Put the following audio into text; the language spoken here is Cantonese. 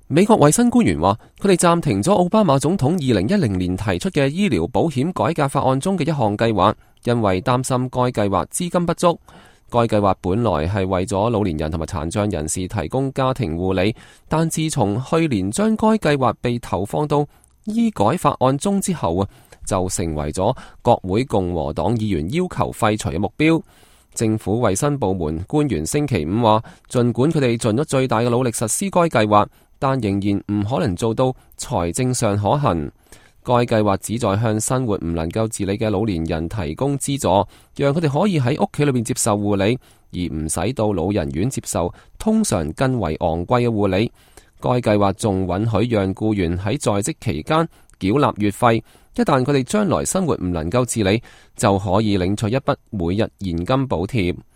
美國衛生官員話，佢哋暫停咗奧巴馬總統2010年提出嘅醫療保險改革法案中嘅一項計劃，因為擔心該計劃資金不足。該計劃本來係為咗老年人同埋殘障人士提供家庭護理，但自從去年將該計劃被投放到醫改法案中之後就成為咗國會共和黨議員要求廢除嘅目標。政府衛生部門官員星期五話，儘管佢哋盡咗最大嘅努力實施該計劃，但仍然唔可能做到財政上可行。該計劃旨在向生活唔能夠自理嘅老年人提供資助，讓佢哋可以喺屋企裏面接受護理，而唔使到老人院接受通常更為昂貴嘅護理。該計劃仲允許讓僱員喺在職期間繳納月費，一旦佢哋將來生活唔能夠自理，就可以領取一筆每日現金補貼。